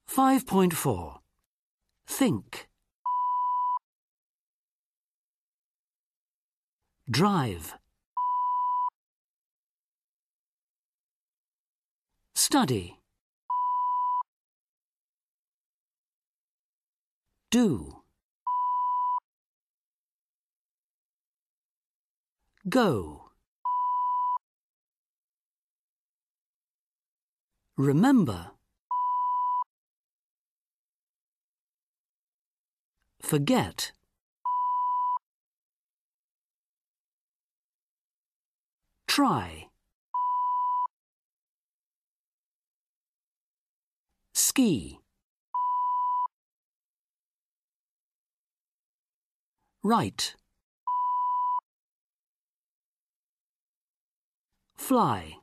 5.4. Think. Drive. Study. Do. Go. Remember. Forget. Try. Ski. Write. Fly.